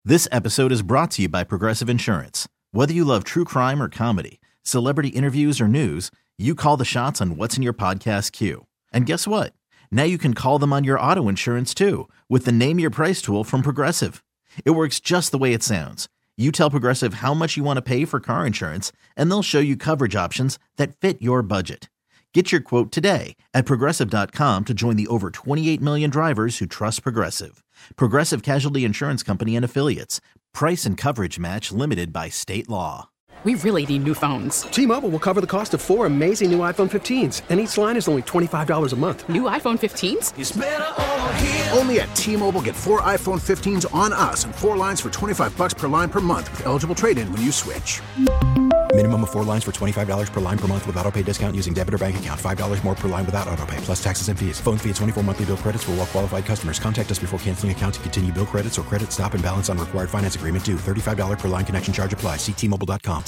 This episode is brought to you by Progressive Insurance. Whether you love true crime or comedy, celebrity interviews or news, you call the shots on what's in your podcast queue. And guess what? Now you can call them on your auto insurance too with the Name Your Price tool from Progressive. It works just the way it sounds. You tell Progressive how much you want to pay for car insurance, and they'll show you coverage options that fit your budget. Get your quote today at Progressive.com to join the over 28 million drivers who trust Progressive. Progressive Casualty Insurance Company and Affiliates. Price and coverage match limited by state law. We really need new phones. T-Mobile will cover the cost of 4 amazing new iPhone 15s, and each line is only $25 a month. New iPhone 15s? It's better over here. Only at T-Mobile, get 4 iPhone 15s on us and 4 lines for $25 per line per month with eligible trade-in when you switch. Minimum of 4 lines for $25 per line per month with autopay discount using debit or bank account. $5 more per line without autopay, plus taxes and fees. Phone fee at 24 monthly bill credits for well-qualified customers. Contact us before canceling account to continue bill credits or credit stop and balance on required finance agreement due. $35 per line connection charge applies. See T-Mobile.com.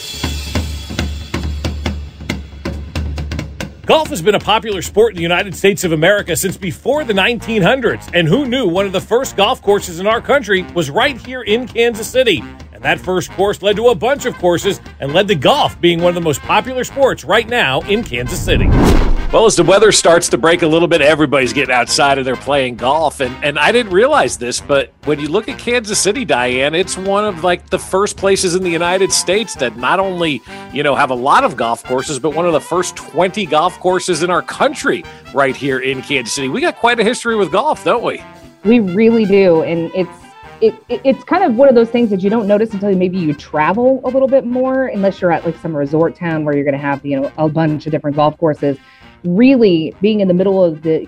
Golf has been a popular sport in the United States of America since before the 1900s. And who knew one of the first golf courses in our country was right here in Kansas City? And that first course led to a bunch of courses and led to golf being one of the most popular sports right now in Kansas City. Well, as the weather starts to break a little bit, everybody's getting outside and they're playing golf. And I didn't realize this, but when you look at Kansas City, Diane, it's one of like the first places in the United States that not only, have a lot of golf courses, but one of the first 20 golf courses in our country right here in Kansas City. We got quite a history with golf, don't we? We really do. And it's kind of one of those things that you don't notice until maybe you travel a little bit more, unless you're at like some resort town where you're going to have, a bunch of different golf courses. Really being in the middle of the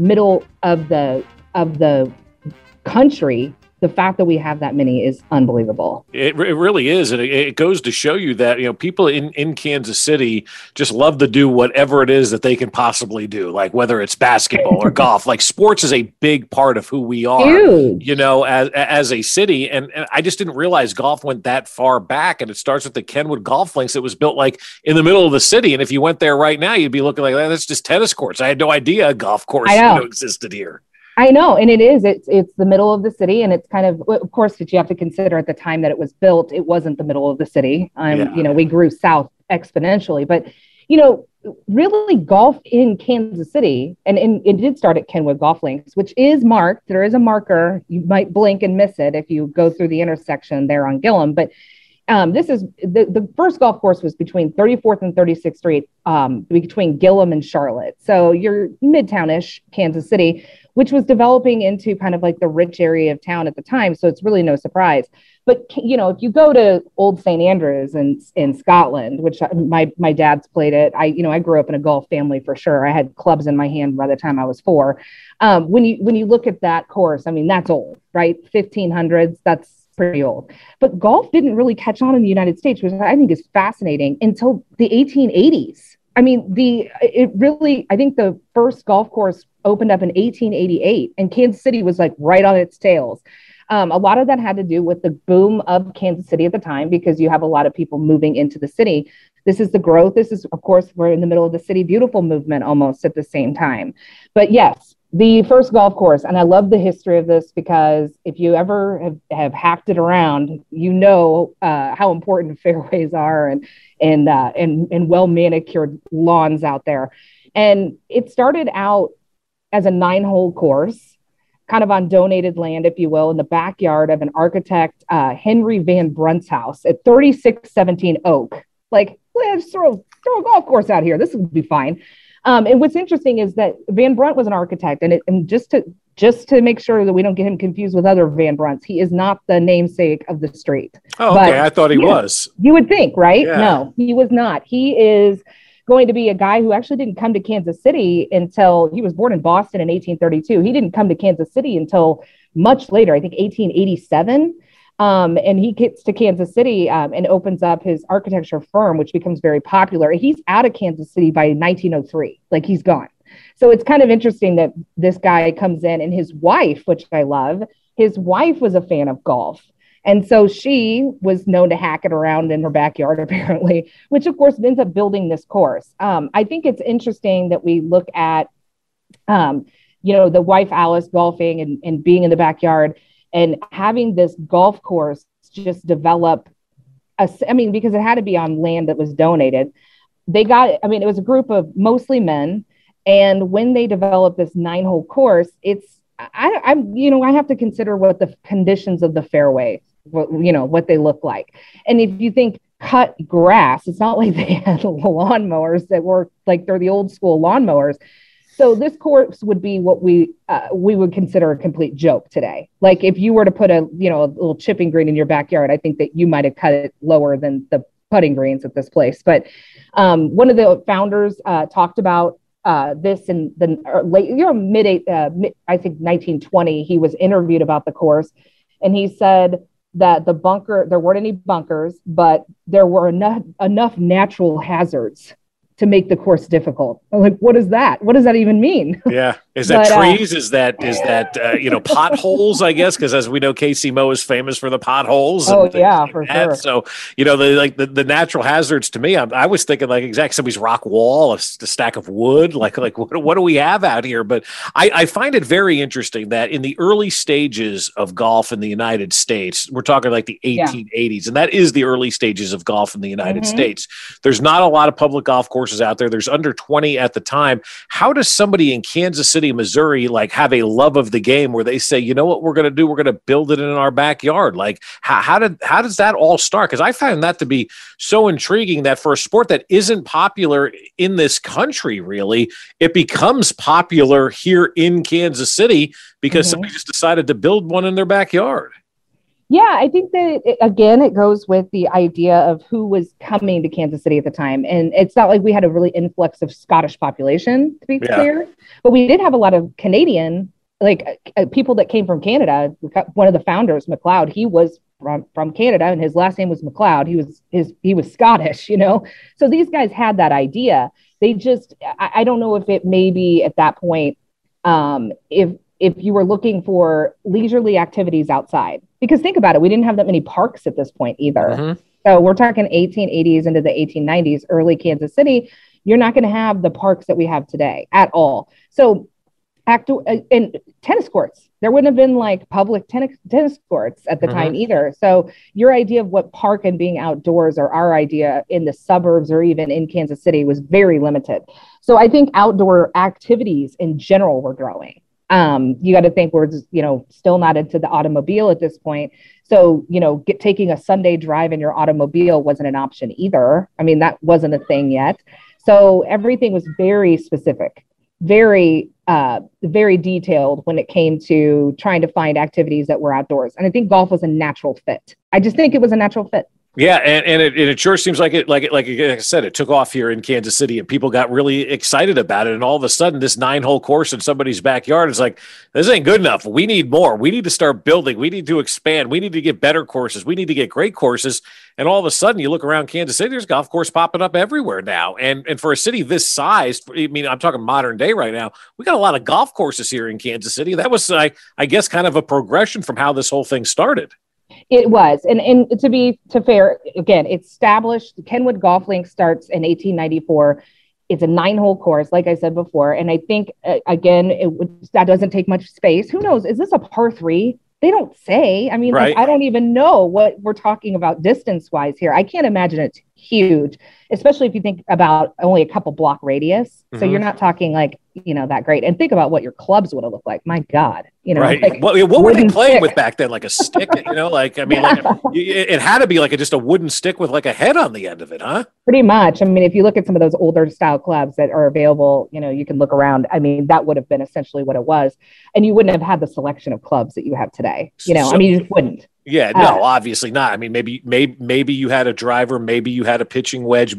country, the fact that we have that many is unbelievable. It really is. And it goes to show you that, people in Kansas City just love to do whatever it is that they can possibly do, like whether it's basketball or golf. Like sports is a big part of who we are, huge. As a city. And I just didn't realize golf went that far back. And it starts with the Kenwood Golf Links. It was built like in the middle of the city. And if you went there right now, you'd be looking like, that's just tennis courts. I had no idea a golf course existed here. I know. And it is. It's the middle of the city. And it's kind of course, that you have to consider at the time that it was built, it wasn't the middle of the city. We grew south exponentially. But, really golf in Kansas City, and it did start at Kenwood Golf Links, which is marked. There is a marker. You might blink and miss it if you go through the intersection there on Gillum. But this is the first golf course was between 34th and 36th Street, between Gillum and Charlotte. So you're midtown-ish Kansas City, which was developing into kind of like the rich area of town at the time. So it's really no surprise. But, if you go to Old St. Andrews in Scotland, which my dad's played it, I grew up in a golf family for sure. I had clubs in my hand by the time I was 4. When you look at that course, that's old, right? 1500s, that's pretty old. But golf didn't really catch on in the United States, which I think is fascinating, until the 1880s. I think the first golf course opened up in 1888, and Kansas City was like right on its tails. A lot of that had to do with the boom of Kansas City at the time, because you have a lot of people moving into the city. This is the growth. This is, of course, we're in the middle of the City Beautiful movement almost at the same time. But yes, the first golf course, and I love the history of this, because if you ever have hacked it around, how important fairways are and well manicured lawns out there. And it started out as a 9-hole course, kind of on donated land, if you will, in the backyard of an architect, Henry Van Brunt's house at 3617 Oak. Like, let's throw a golf course out here. This would be fine. And what's interesting is that Van Brunt was an architect, and just to make sure that we don't get him confused with other Van Brunts, he is not the namesake of the street. Oh, okay. But, I thought he was. You would think, right? Yeah. No, he was not. He is going to be a guy who actually didn't come to Kansas City until he was born in Boston in 1832. He didn't come to Kansas City until much later, I think 1887. And he gets to Kansas City and opens up his architecture firm, which becomes very popular. He's out of Kansas City by 1903, like he's gone. So it's kind of interesting that this guy comes in, and his wife, which I love, his wife was a fan of golf. And so she was known to hack it around in her backyard, apparently, which, of course, ends up building this course. I think it's interesting that we look at, the wife, Alice, golfing and being in the backyard. and having this golf course just develop, because it had to be on land that was donated. It was a group of mostly men. And when they developed this 9-hole course, I have to consider what the conditions of the fairway, what they look like. And if you think cut grass, it's not like they had lawnmowers that were like, they're the old school lawnmowers. So this course would be what we would consider a complete joke today. Like if you were to put a little chipping green in your backyard, I think that you might have cut it lower than the putting greens at this place. But one of the founders talked about this in the late, I think 1920. He was interviewed about the course, and he said that there weren't any bunkers, but there were enough natural hazards to make the course difficult. I'm like, what is that? What does that even mean? Yeah. Is that trees? Is that potholes, I guess? Because as we know, Casey Moe is famous for the potholes. Oh, yeah, for sure. So, the natural hazards to me, I was thinking like somebody's rock wall, a stack of wood, like what do we have out here? But I find it very interesting that in the early stages of golf in the United States, we're talking like the 1880s, and that is the early stages of golf in the United States. There's not a lot of public golf courses out there. There's under 20 at the time. How does somebody in Kansas City, Missouri, like have a love of the game where they say, you know what we're going to do? We're going to build it in our backyard. Like how does that all start? Because I find that to be so intriguing that for a sport that isn't popular in this country, really, it becomes popular here in Kansas City because somebody just decided to build one in their backyard. Yeah, I think that, it goes with the idea of who was coming to Kansas City at the time. And it's not like we had a really influx of Scottish population, to be clear, but we did have a lot of Canadian, people that came from Canada. One of the founders, McLeod, he was from Canada, and his last name was McLeod. He was Scottish, So these guys had that idea. They just, I don't know if it maybe at that point, if you were looking for leisurely activities outside, because think about it, we didn't have that many parks at this point either. So we're talking 1880s into the 1890s, early Kansas City. You're not going to have the parks that we have today at all. So and tennis courts, there wouldn't have been like public tennis courts at the time either. So your idea of what park and being outdoors, or our idea in the suburbs or even in Kansas City, was very limited. So I think outdoor activities in general were growing. You got to think we're still not into the automobile at this point. So, taking a Sunday drive in your automobile wasn't an option either. I mean, that wasn't a thing yet. So everything was very specific, very, very detailed when it came to trying to find activities that were outdoors. And I think golf was a natural fit. I just think it was a natural fit. Yeah, and it sure seems like I said, it took off here in Kansas City, and people got really excited about it. And all of a sudden, this 9-hole course in somebody's backyard is like, this ain't good enough. We need more. We need to start building. We need to expand. We need to get better courses. We need to get great courses. And all of a sudden, you look around Kansas City, there's golf course popping up everywhere now. And for a city this size, I'm talking modern day right now, we got a lot of golf courses here in Kansas City. That was, I guess, kind of a progression from how this whole thing started. It was. And to be fair, again, it's established. Kenwood Golf Links starts in 1894. It's a 9-hole course, like I said before. And I think, again, that doesn't take much space. Who knows? Is this a par 3? They don't say. I mean, right. I don't even know what we're talking about distance-wise here. I can't imagine it's huge, especially if you think about only a couple block radius. So you're not talking like, that great. And think about what your clubs would have looked like. My God. Right. Like, what were they playing with back then? Like a stick, it had to be like just a wooden stick with like a head on the end of it, huh? Pretty much. I mean, if you look at some of those older style clubs that are available, you can look around. I mean, that would have been essentially what it was. And you wouldn't have had the selection of clubs that you have today. You just wouldn't. Yeah, no, obviously not. I mean, maybe you had a driver, maybe you had a pitching wedge,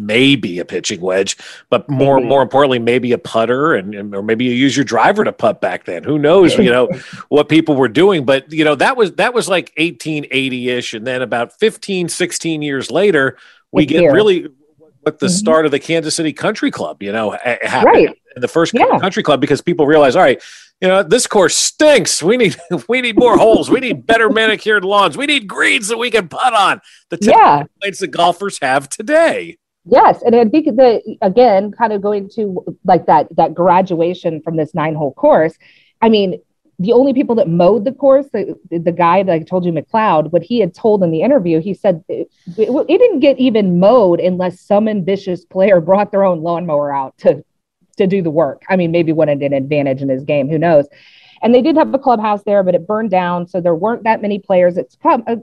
but more importantly, maybe a putter, or maybe you use your driver to putt back then. Who knows, what people were doing. But, that was like 1880-ish. And then about 15, 16 years later, we get really what the start of the Kansas City Country Club, happened. Right. And the first country club, because people realize, all right, this course stinks. We need more holes. We need better manicured lawns. We need greens that we can putt on. The complaints that golfers have today. Yes. And I think that, again, kind of going to like that graduation from this 9-hole course, I mean, the only people that mowed the course, the guy that I told you, McLeod, what he had told in the interview, he said it didn't get even mowed unless some ambitious player brought their own lawnmower out to do the work. I mean, maybe wanted an advantage in his game, who knows? And they did have a clubhouse there, but it burned down. So there weren't that many players. It's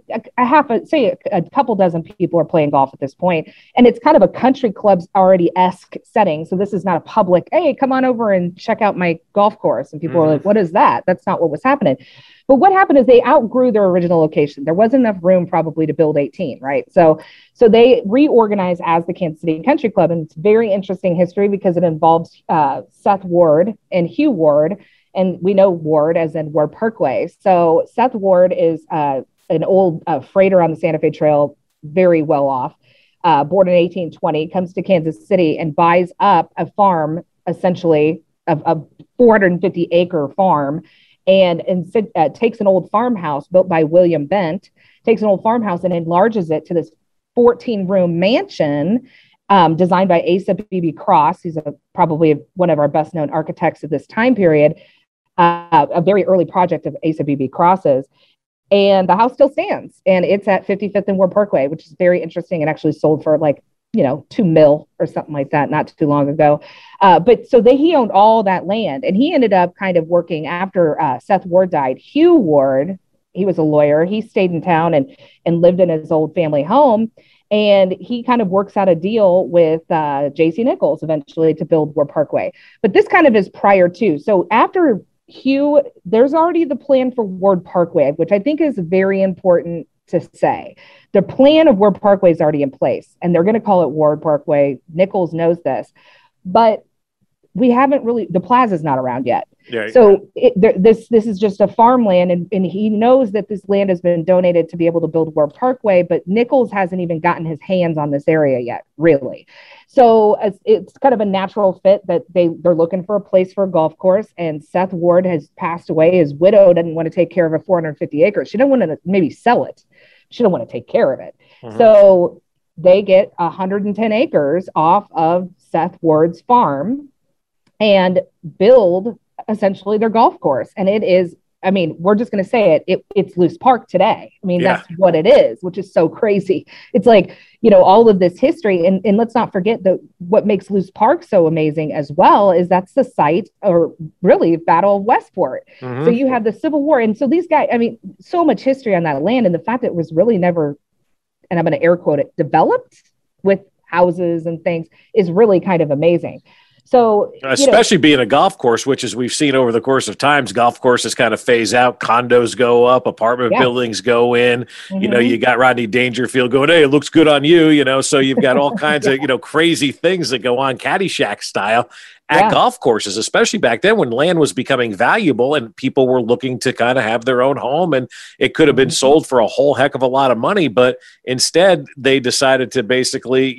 a couple dozen people are playing golf at this point. And it's kind of a country clubs already-esque setting. So this is not a public, hey, come on over and check out my golf course. And people are like, what is that? That's not what was happening. But what happened is they outgrew their original location. There wasn't enough room probably to build 18, right? So they reorganized as the Kansas City Country Club. And it's very interesting history because it involves Seth Ward and Hugh Ward. And we know Ward as in Ward Parkway. So Seth Ward is an old freighter on the Santa Fe Trail, very well off, born in 1820, comes to Kansas City and buys up a farm, essentially a 450-acre farm, and takes an old farmhouse built by William Bent, takes an old farmhouse and enlarges it to this 14-room mansion designed by Asa B.B. Cross. He's probably one of our best-known architects of this time period. A very early project of Asa B.B. Cross's, and the house still stands, and it's at 55th and Ward Parkway, which is very interesting, and actually sold for like, $2 million or something like that, not too long ago. But so he owned all that land, and he ended up kind of working after Seth Ward died. Hugh Ward, he was a lawyer. He stayed in town and lived in his old family home. And he kind of works out a deal with J.C. Nichols eventually to build Ward Parkway. But this kind of is prior to. So after Hugh, there's already the plan for Ward Parkway, which I think is very important to say. The plan of Ward Parkway is already in place, and they're going to call it Ward Parkway. Nichols knows this, but we haven't really, the plaza's not around yet. Yeah, so this is just a farmland, and he knows that this land has been donated to be able to build Ward Parkway, but Nichols hasn't even gotten his hands on this area yet, really. So it's kind of a natural fit that they're looking for a place for a golf course, and Seth Ward has passed away. His widow doesn't want to take care of a 450 acres. She doesn't want to maybe sell it. She doesn't want to take care of it. Mm-hmm. So they get 110 acres off of Seth Ward's farm and build essentially their golf course. And it is, I mean, we're just going to say it's Luce Park today. I mean, That's what it is, which is so crazy. It's like, all of this history. And let's not forget that what makes Luce Park so amazing as well is that's the site, or really, Battle of Westport. Mm-hmm. So you have the Civil War. And so these guys, I mean, so much history on that land. And the fact that it was really never, and I'm going to air quote it, developed with houses and things is really kind of amazing. So, especially being a golf course, which, as we've seen over the course of times, golf courses kind of phase out, condos go up, apartment buildings go in. Mm-hmm. You got Rodney Dangerfield going, hey, it looks good on you. So you've got all kinds of crazy things that go on, Caddyshack style, at golf courses, especially back then when land was becoming valuable and people were looking to kind of have their own home, and it could have been sold for a whole heck of a lot of money, but instead they decided to basically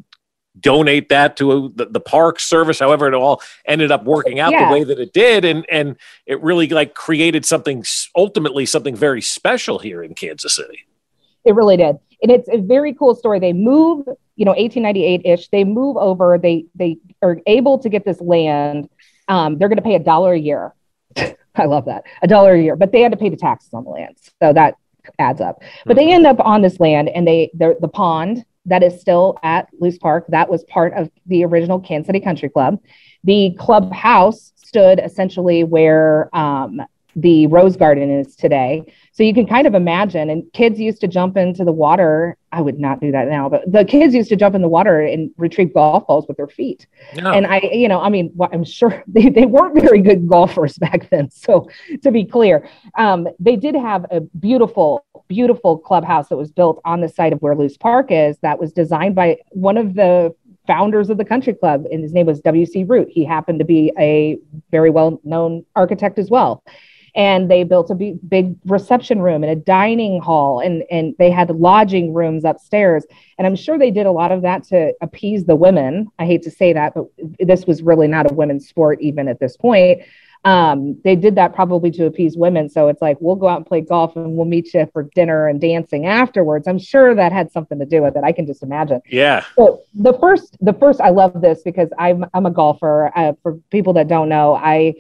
donate that to the park service. However, it all ended up working out the way that it did. And it really created ultimately something very special here in Kansas City. It really did. And it's a very cool story. They move, 1898-ish, they move over, they are able to get this land. They're going to pay $1 a year. I love that. $1 a year, but they had to pay the taxes on the land. So that adds up, but they end up on this land, and the pond that is still at Luce Park, that was part of the original Kansas City Country Club. The clubhouse stood essentially where the Rose Garden is today. So you can kind of imagine, and kids used to jump into the water. I would not do that now, but the kids used to jump in the water and retrieve golf balls with their feet. No. And I'm sure they weren't very good golfers back then. So to be clear, they did have a beautiful, beautiful clubhouse that was built on the site of where Luce Park is, that was designed by one of the founders of the country club, and his name was W.C. Root. He happened to be a very well-known architect as well. And they built a big reception room and a dining hall, and they had lodging rooms upstairs. And I'm sure they did a lot of that to appease the women. I hate to say that, but this was really not a women's sport even at this point. They did that probably to appease women. So it's like, we'll go out and play golf and we'll meet you for dinner and dancing afterwards. I'm sure that had something to do with it. I can just imagine. Yeah. So the first, I love this because I'm a golfer. For people that don't know,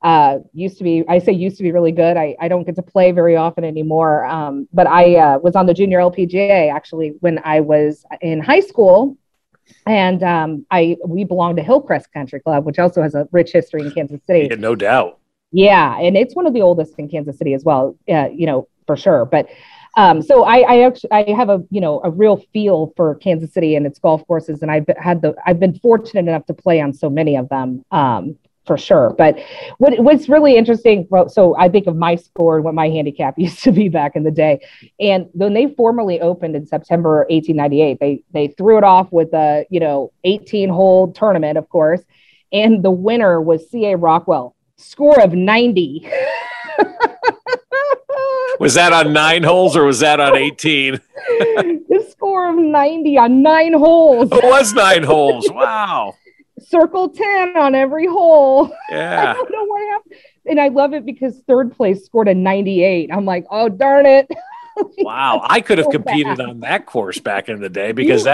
used to be really good. I don't get to play very often anymore. But I was on the junior LPGA actually when I was in high school. And we belonged to Hillcrest Country Club, which also has a rich history in Kansas City. Yeah, no doubt. Yeah, and it's one of the oldest in Kansas City as well, for sure. But so I have a real feel for Kansas City and its golf courses, and I've been fortunate enough to play on so many of them. For sure. But what's really interesting, so I think of my score and what my handicap used to be back in the day. And when they formally opened in September 1898, they threw it off with a 18-hole tournament, of course. And the winner was C.A. Rockwell, score of 90. Was that on 9 holes or was that on 18? The score of 90 on 9 holes. It was 9 holes. Wow. Circle 10 on every hole. Yeah. I don't know what happened. And I love it because third place scored a 98. I'm like, oh, darn it. Wow. I could have competed on that course back in the day because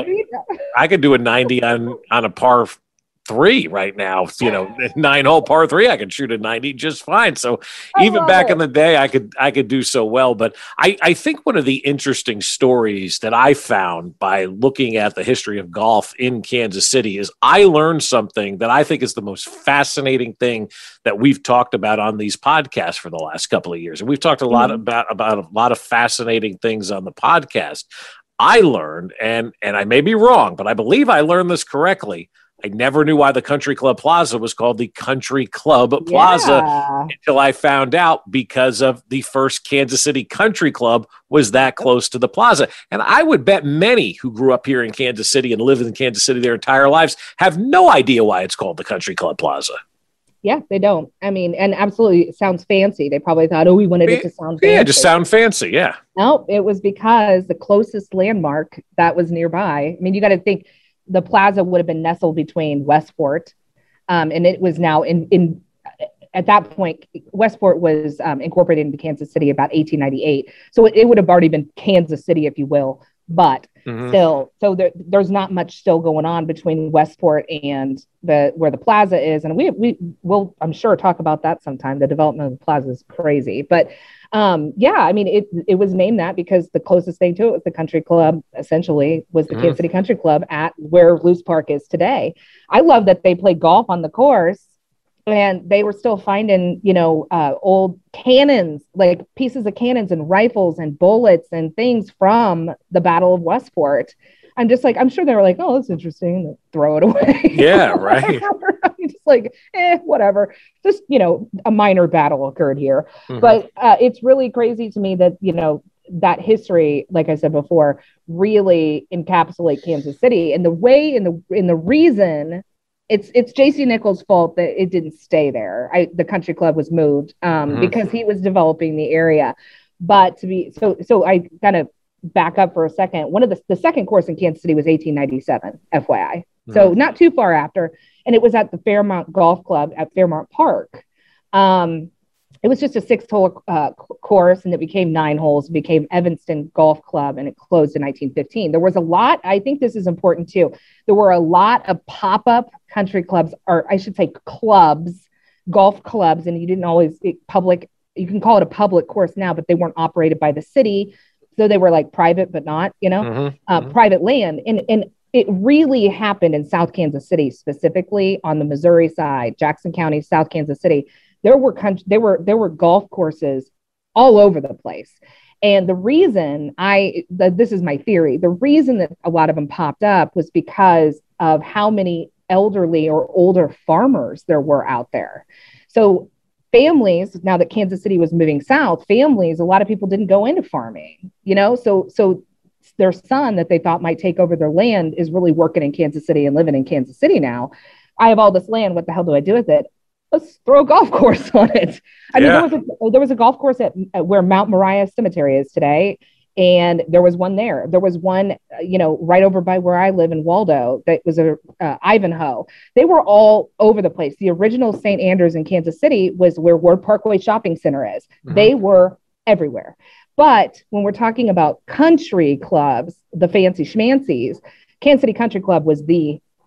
I could do a 90 on a par 3 right now, 9-hole par 3, I could shoot a 90 just fine. So even back in the day, I could do so well. But I think one of the interesting stories that I found by looking at the history of golf in Kansas City is I learned something that I think is the most fascinating thing that we've talked about on these podcasts for the last couple of years. And we've talked a lot about a lot of fascinating things on the podcast. I learned, and I may be wrong, but I believe I learned this correctly. I never knew why the Country Club Plaza was called the Country Club Plaza until I found out because of the first Kansas City Country Club was that close to the plaza. And I would bet many who grew up here in Kansas City and lived in Kansas City their entire lives have no idea why it's called the Country Club Plaza. Yeah, they don't. I mean, and absolutely, it sounds fancy. They probably thought, we wanted it to sound fancy. Yeah, just sound fancy, yeah. No, it was because the closest landmark that was nearby, I mean, you got to think, the plaza would have been nestled between Westport, and it was now at that point, Westport was incorporated into Kansas City about 1898. So it would have already been Kansas City, if you will. But still, so there's not much still going on between Westport and where the plaza is. And we will, I'm sure, talk about that sometime. The development of the plaza is crazy. But I mean, it was named that because the closest thing to it was the country club, essentially, was the Kansas City Country Club at where Luce Park is today. I love that they played golf on the course. And they were still finding, old cannons, like pieces of cannons and rifles and bullets and things from the Battle of Westport. I'm just like, I'm sure they were like, oh, that's interesting. Throw it away. Yeah, right. Just like, whatever. Just, a minor battle occurred here. But it's really crazy to me that, that history, like I said before, really encapsulate Kansas City. And the way in the reason it's J.C. Nichols' fault that it didn't stay there. The country club was moved because he was developing the area. But so I kind of back up for a second. One of the second course in Kansas City was 1897, FYI. So not too far after, and it was at the Fairmount Golf Club at Fairmount Park. It was just a 6-hole course, and it became 9 holes. It became Evanston Golf Club, and it closed in 1915. There was a lot. I think this is important too. There were a lot of pop-up country clubs, or I should say clubs, golf clubs, and you didn't always public. You can call it a public course now, but they weren't operated by the city, so they were like private, but not, private land. And it really happened in South Kansas City, specifically on the Missouri side, Jackson County, South Kansas City. There were golf courses all over the place. And the reason this is my theory, the reason that a lot of them popped up was because of how many elderly or older farmers there were out there. So families, now that Kansas City was moving south, a lot of people didn't go into farming, so their son that they thought might take over their land is really working in Kansas City and living in Kansas City now. I have all this land. What the hell do I do with it? Let's throw a golf course on it. I mean, there was a golf course at where Mount Moriah Cemetery is today. And there was one there. There was one, right over by where I live in Waldo, that was a Ivanhoe. They were all over the place. The original St. Andrews in Kansas City was where Ward Parkway Shopping Center is. They were everywhere. But when we're talking about country clubs, the fancy schmancies, Kansas City Country Club was the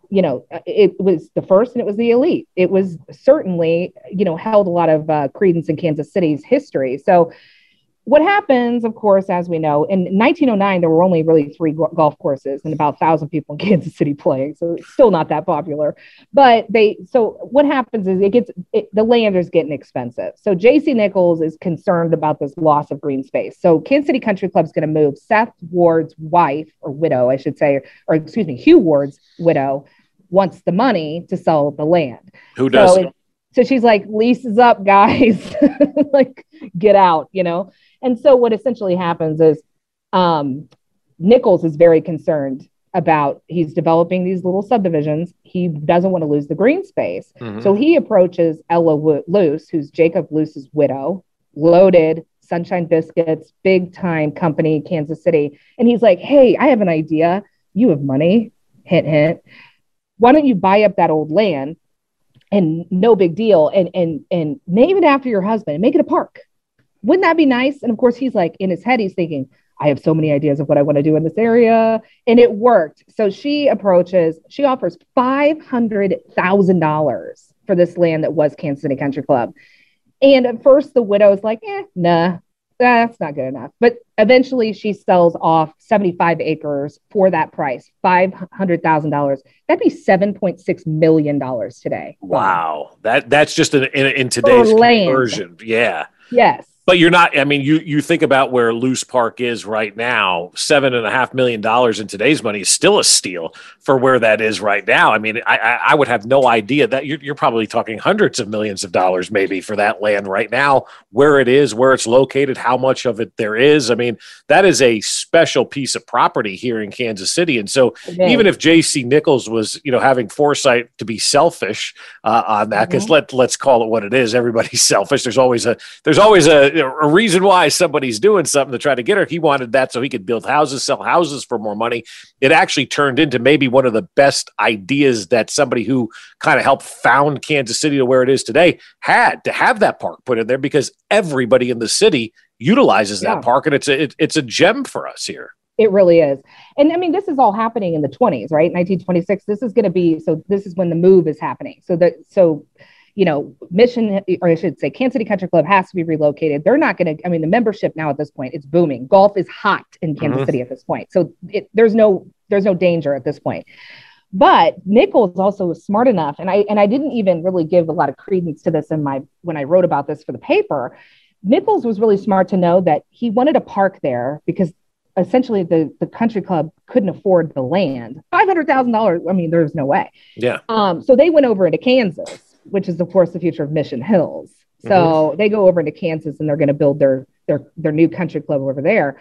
it was the first and it was the elite. It was certainly, held a lot of credence in Kansas City's history. So what happens, of course, as we know, in 1909, there were only really 3 golf courses and about 1,000 people in Kansas City playing. So it's still not that popular. But so what happens is the land is getting expensive. So J.C. Nichols is concerned about this loss of green space. So Kansas City Country Club is going to move Seth Ward's wife, or widow, I should say, Hugh Ward's widow, wants the money to sell the land. Who doesn't? So she's like, lease is up, guys. Like, get out, And so what essentially happens is Nichols is very concerned about, he's developing these little subdivisions. He doesn't want to lose the green space. Mm-hmm. So he approaches Ella Luce, who's Jacob Luce's widow, loaded Sunshine Biscuits, big time company, Kansas City. And he's like, hey, I have an idea. You have money. Hint, hint. Why don't you buy up that old land? And no big deal. And name it after your husband and make it a park. Wouldn't that be nice? And of course, he's like, in his head, he's thinking, I have so many ideas of what I want to do in this area. And it worked. So she offers $500,000 for this land that was Kansas City Country Club. And at first the widow's like, nah, that's not good enough. But eventually she sells off 75 acres for that price, $500,000. That'd be $7.6 million today. Wow. That's just in today's conversion. Yeah. Yes. But you're not, I mean, you think about where Luce Park is right now, $7.5 million in today's money is still a steal for where that is right now. I mean, I would have no idea that you're probably talking hundreds of millions of dollars maybe for that land right now, where it is, where it's located, how much of it there is. I mean, that is a special piece of property here in Kansas City. And so even if J.C. Nichols was, having foresight to be selfish on that, because let's call it what it is. Everybody's selfish. There's always a reason why somebody's doing something to try to get her. He wanted that so he could build houses, sell houses for more money. It actually turned into maybe one of the best ideas that somebody who kind of helped found Kansas City to where it is today had, to have that park put in there, because everybody in the city utilizes that park, and it's a gem for us here. It really is. And I mean, this is all happening in the 20s, right? 1926. This is going to be, so this is when the move is happening. Mission, or I should say, Kansas City Country Club has to be relocated. They're not going to, I mean, the membership now at this point, it's booming. Golf is hot in Kansas City at this point. So there's no danger at this point. But Nichols also was smart enough, and I didn't even really give a lot of credence to this when I wrote about this for the paper. Nichols was really smart to know that he wanted a park there because essentially the country club couldn't afford the land. $500,000, I mean, there's no way. Yeah. So they went over into Kansas, which is, of course, the future of Mission Hills. So they go over into Kansas and they're going to build their new country club over there.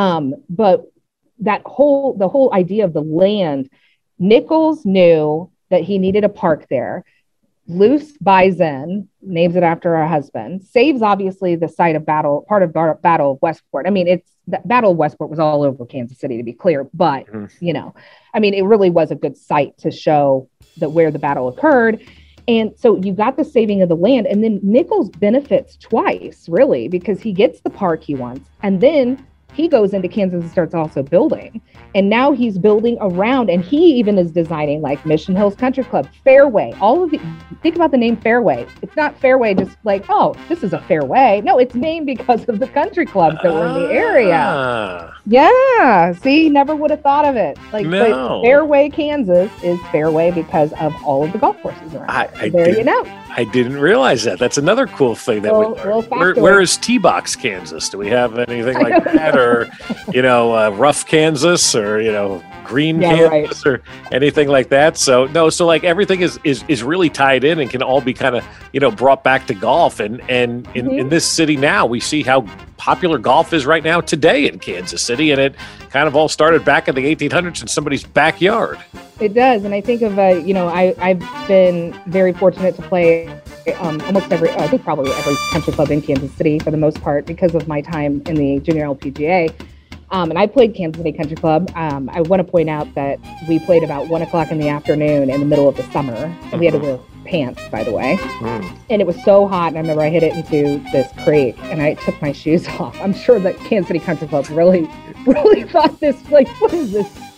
But the whole idea of the land, Nichols knew that he needed a park there. Luce buys in, names it after her husband, saves obviously the site of Battle of Westport. I mean, the Battle of Westport was all over Kansas City, to be clear, but I mean, it really was a good site to show that where the battle occurred. And so you got the saving of the land, and then Nichols benefits twice, really, because he gets the park he wants, and then he goes into Kansas and starts also building. And now he's building around, and he even is designing like Mission Hills Country Club, Fairway, think about the name Fairway. It's not Fairway just like, oh, this is a fairway. No, it's named because of the country clubs that were in the area. Yeah. See, never would have thought of it. But Fairway, Kansas is Fairway because of all of the golf courses around. You know. I didn't realize that. That's another cool thing that we learned. Where is T-Box, Kansas? Do we have anything like that? Or, rough Kansas, or, green Kansas, or anything like that? So like everything is really tied in and can all be kind of, brought back to golf. And in this city now, we see how popular golf is right now today in Kansas City. And it kind of all started back in the 1800s in somebody's backyard. It does. And I think of, I've been very fortunate to play almost probably every country club in Kansas City for the most part because of my time in the Junior LPGA. And I played Kansas City Country Club. I want to point out that we played about 1:00 in the afternoon in the middle of the summer. And we had to wear pants, by the way. And it was so hot. And I remember I hit it into this creek and I took my shoes off. I'm sure that Kansas City Country Club really thought this, like, what is this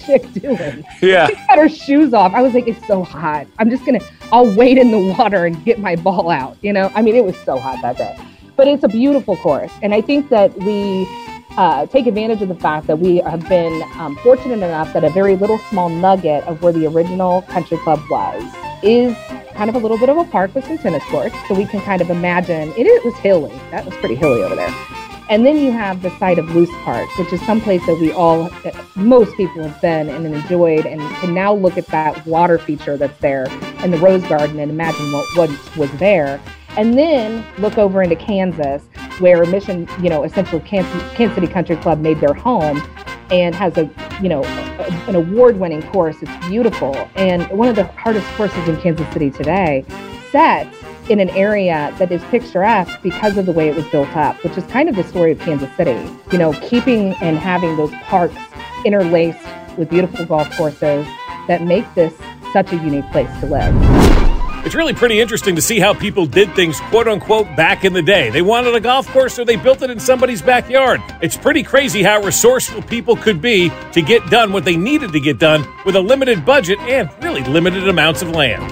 chick doing? Yeah. She got her shoes off. I was like, it's so hot. I'll wade in the water and get my ball out. I mean, it was so hot that day. But it's a beautiful course. And I think that we take advantage of the fact that we have been fortunate enough that a very little small nugget of where the original country club is kind of a little bit of a park with some tennis courts. So we can kind of imagine, it was hilly. That was pretty hilly over there. And then you have the site of Loose Park, which is someplace that most people have been and enjoyed, and can now look at that water feature that's there in the Rose Garden and imagine what was there. And then look over into Kansas, where Mission, essentially Kansas City Country Club made their home and has an award-winning course. It's beautiful. And one of the hardest courses in Kansas City today, set in an area that is picturesque because of the way it was built up, which is kind of the story of Kansas City. Keeping and having those parks interlaced with beautiful golf courses that make this such a unique place to live. It's really pretty interesting to see how people did things, quote unquote, back in the day. They wanted a golf course, so they built it in somebody's backyard. It's pretty crazy how resourceful people could be to get done what they needed to get done with a limited budget and really limited amounts of land.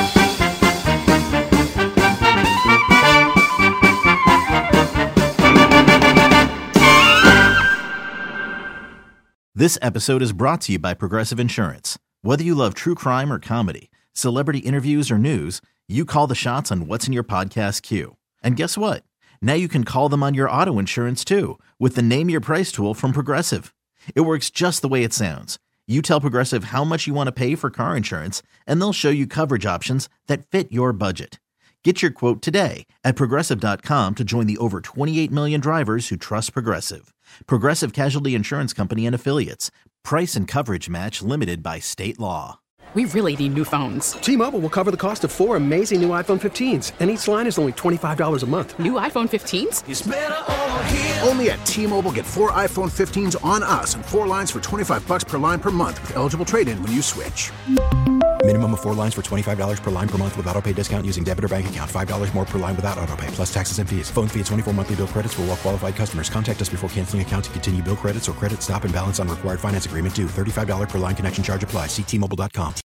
This episode is brought to you by Progressive Insurance. Whether you love true crime or comedy, celebrity interviews or news, you call the shots on what's in your podcast queue. And guess what? Now you can call them on your auto insurance too with the Name Your Price tool from Progressive. It works just the way it sounds. You tell Progressive how much you want to pay for car insurance, and they'll show you coverage options that fit your budget. Get your quote today at Progressive.com to join the over 28 million drivers who trust Progressive. Progressive Casualty Insurance Company and Affiliates. Price and coverage match limited by state law. We really need new phones. T-Mobile will cover the cost of 4 amazing new iPhone 15s, and each line is only $25 a month. New iPhone 15s? It's better over here. Only at T-Mobile, get 4 iPhone 15s on us and 4 lines for $25 per line per month with eligible trade-in when you switch. Minimum of 4 lines for $25 per line per month with autopay discount using debit or bank account. $5 more per line without autopay, plus taxes and fees. Phone fee at 24 monthly bill credits for well-qualified customers. Contact us before canceling account to continue bill credits or credit stop and balance on required finance agreement due. $35 per line connection charge applies. See T-Mobile.com.